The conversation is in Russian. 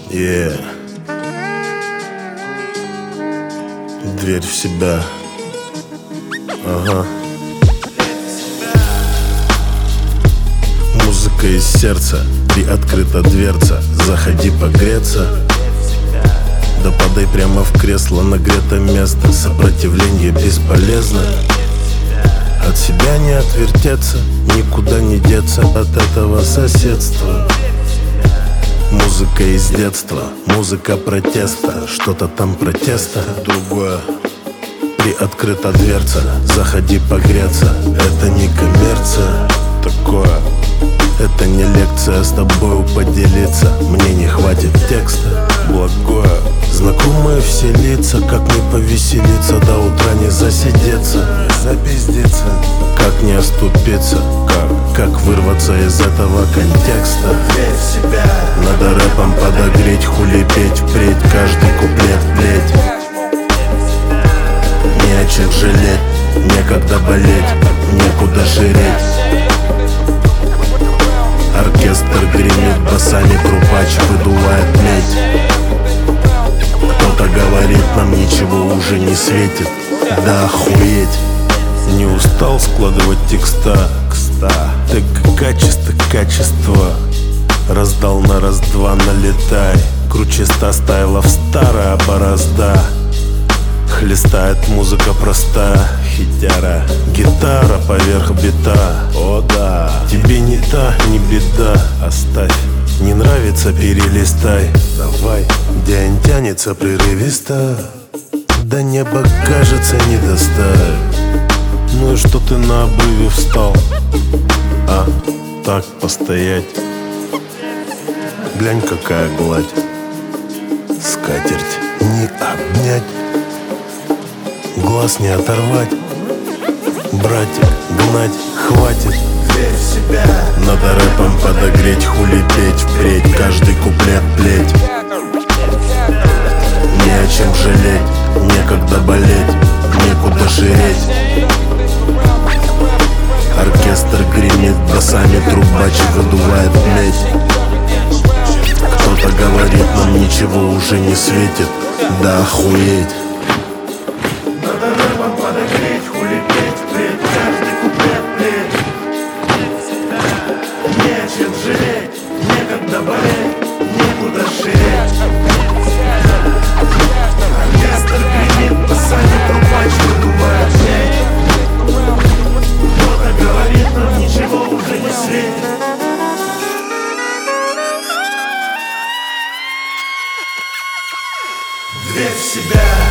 Yeah. Дверь в себя. Ага. Музыка из сердца, приоткрыта дверца. Заходи погреться. Да подай прямо в кресло, нагрето место. Сопротивление бесполезно. От себя не отвертеться, никуда не деться от этого соседства. Музыка из детства, музыка протеста. Что-то там протеста, другое. Приоткрыта дверца, заходи погреться. Это не коммерция, такое. Это не лекция, с тобою поделиться. Мне не хватит текста, благое. Знакомые все лица, как не повеселиться, до утра не засидеться, запиздиться. Как не оступиться, как вырваться из этого контекста. Надо рэпом подогреть, хули петь впредь, каждый куплет плеть. Не о чем жалеть, некогда болеть, некуда ширеть. Оркестр гремит басами, трубач выдувает медь. Кто-то говорит, нам ничего уже не светит. Да охуеть. Не устал складывать текста. Так качество раздал на раз-два, налетай. Круче 100 стайлов, старая борозда. Хлестает музыка простая, хитяра. Гитара поверх бита. О да, тебе не та, не беда. Оставь, не нравится, перелистай. Давай, день тянется прерывисто. До неба, кажется, не достать. Ну и что ты на обрыве встал? А, так постоять. Глянь, какая гладь. Скатерть не обнять, глаз не оторвать. Братик, гнать хватит. Дверь в себя. Надо рэпом подогреть, хули петь впредь, каждый куплет плеть. Не о чем жалеть, некогда болеть, некуда ширеть. Оркестр гремит басами, трубач выдувает медь. Кто-то говорит, нам ничего уже не светит. Да охуеть. Надо рэпом подогреть, хули петь впредь, каждый куплет плеть. Не о чем жалеть, некогда болеть, некуда ширеть. Оркестр гремит басами, трубач выдувает медь. Кто-то говорит, нам ничего уже не светит. Дверь в себя.